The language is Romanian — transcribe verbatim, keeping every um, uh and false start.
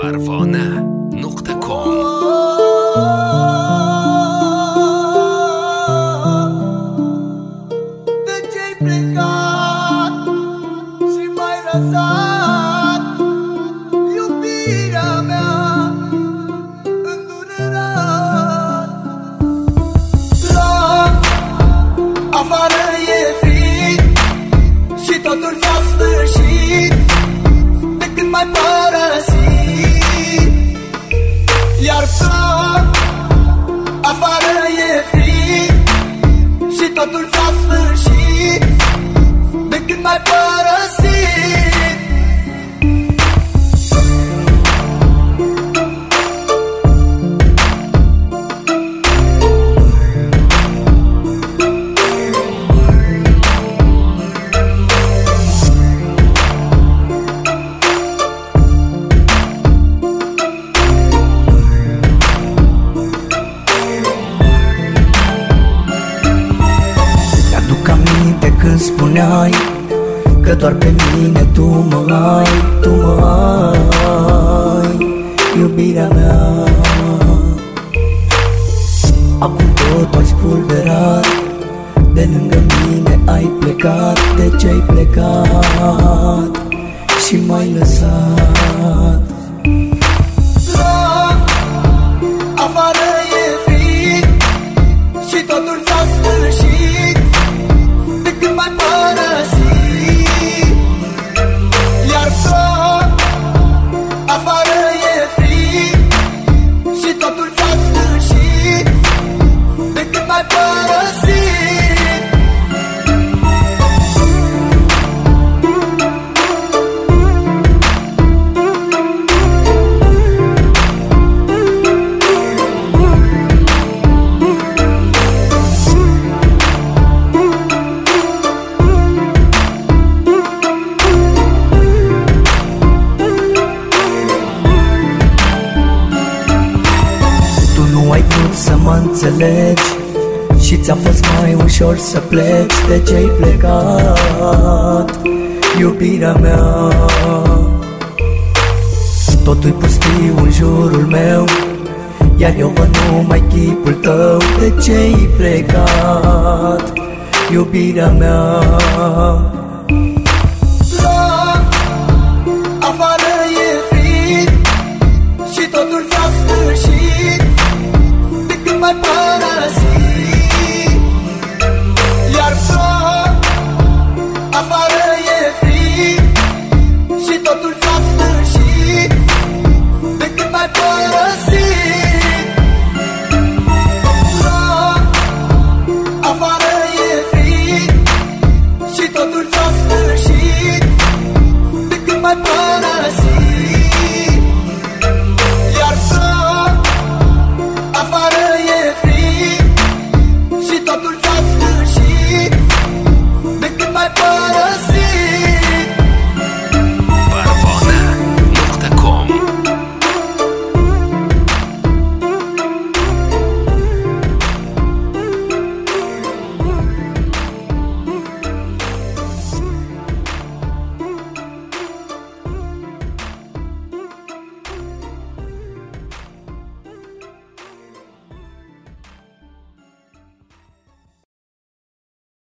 parvana punct com. De ce-ai plecat și m-ai lăsat, iubirea mea, îndurerat? La afară e frig și totul s-a sfârșit de când m-ai părăsit. Iar ploc, afară e frig și totul s-a sfârșit de când m-ai părăsit. Când spuneai că doar pe mine tu mă ai, tu mă ai, iubirea mea. Acum tot ai spulberat, de lângă mine ai plecat. De ce-ai plecat și m-ai lăsat? La afară e frig și totul s-a sfârșit de când m-ai părăsit. Iar ploc, afară e frig și totul s-a sfârșit de când m-ai părăsit. Ai vrut să mă înțelegi și ți-a fost mai ușor să pleci. De ce-ai plecat, iubirea mea? Totul-i pustiu în jurul meu, iar eu văd numai chipul tău. De ce-ai plecat, iubirea mea? La afară e frig și totul s-a sfârșit de când m-ai părăsit. Iar ploc, afară e frig și totul s-a sfârșit de când m-ai părăsit. La afară e frig și totul s-a sfârșit de când m-ai părăsit. Iar ploc, afară e frig și totul s-a sfârșit de când m-ai părăsit.